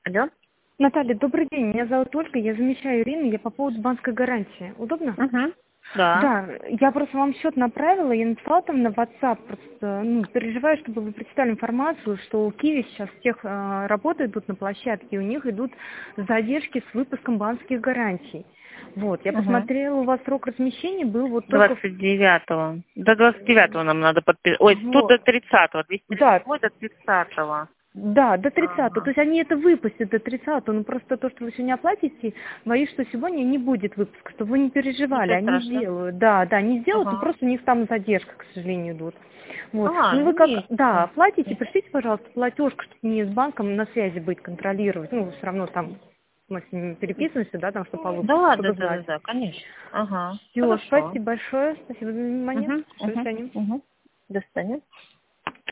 Алло? Наталья, добрый день. Меня зовут Ольга, я замещаю Ирину, я по поводу банковской гарантии. Удобно? Угу. Да. Да, я просто вам счет направила, я написала там на WhatsApp, просто переживаю, чтобы вы представили информацию, что у Киви сейчас всех работы идут на площадке, и у них идут задержки с выпуском банковских гарантий. Вот, я Угу. посмотрела, у вас срок размещения был вот только... 29-го. До 29-го нам надо подписать. Ой, тут Вот, до 30-го. да, 238 до 30-го. да, до 30-го. То Ага. есть они это выпустят до 30-го, но просто то, что вы сегодня оплатите, боюсь, что сегодня не будет выпуска, чтобы вы не переживали, Ничего они страшного. сделают. Да, да, они сделают, но Ага. просто у них там задержка, к сожалению, идут. Вот. Ну вы как, Нет. да, оплатите, пришлите, пожалуйста, платежку, чтобы мне с банком на связи быть, контролировать. Ну, все равно там мы с ними переписываемся, да, там, что по выпуску, Да, да, чтобы да, знать. да, да, конечно. Ага. Все, Хорошо. спасибо большое, спасибо за внимание. Угу, До угу, свидания. угу. До свидания.